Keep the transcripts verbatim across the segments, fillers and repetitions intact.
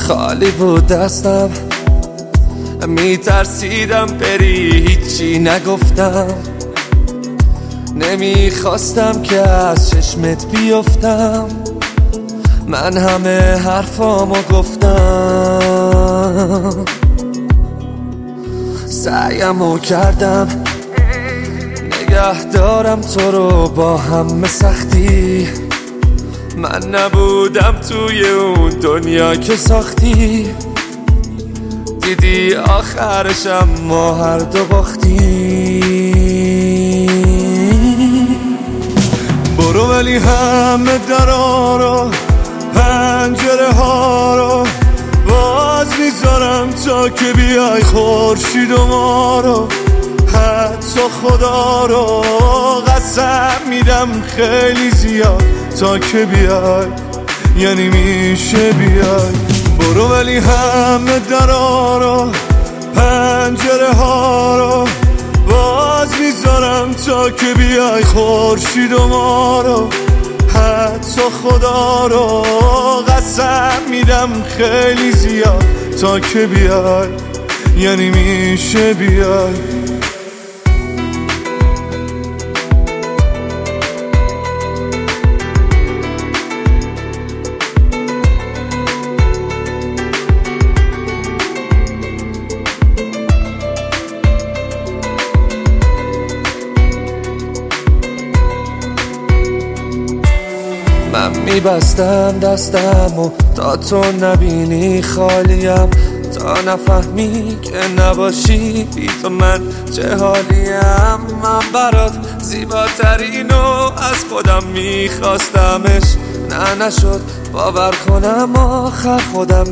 خالی بود دستم، میترسیدم بری هیچی نگفتم، نمیخواستم که از چشمت بیفتم، من همه حرفامو گفتم، سعیمو کردم نگه دارم تو رو با همه سختی، من نبودم توی اون دنیا که ساختی، دیدی آخرشم ما هر دو باختیم. برو ولی همه درا رو پنجره ها رو باز میذارم تا که بیای خورشید و ما رو، حتی خدا رو قسم میدم خیلی زیاد تا که بیای، یعنی میشه بیای. برو ولی همه درا رو پنجره ها رو باز میذارم تا که بیای خورشید و ما رو، حتی خدا رو قسم میدم خیلی زیاد تا که بیای، یعنی میشه بیای. من میبستم دستم و تا تو نبینی خالیم، تا نفهمی که نباشی بی تو من چه حالیم. من برات زیباترینو از خودم میخواستمش، نه نشد باور کنم آخر خودم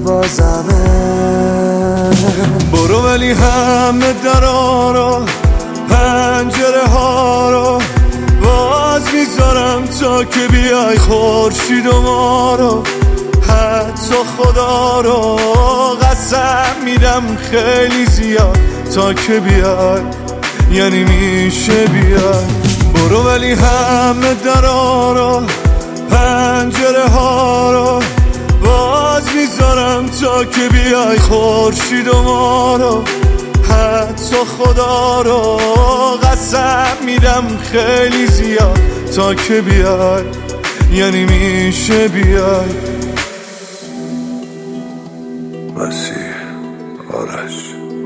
میبازمه. برو ولی همه درا رو پنجره ها رو باز میذارم تا که بیای خورشید و ما رو، حتی خدا رو قسم میدم خیلی زیاد تا که بیای، یعنی میشه بیای. برو ولی همه درا رو پنجره ها رو باز میذارم تا که بیای خورشید و ما رو، حتی خدا رو قسم میدم خیلی زیاد تا که بیای، یعنی میشه بیای. مسیح آرش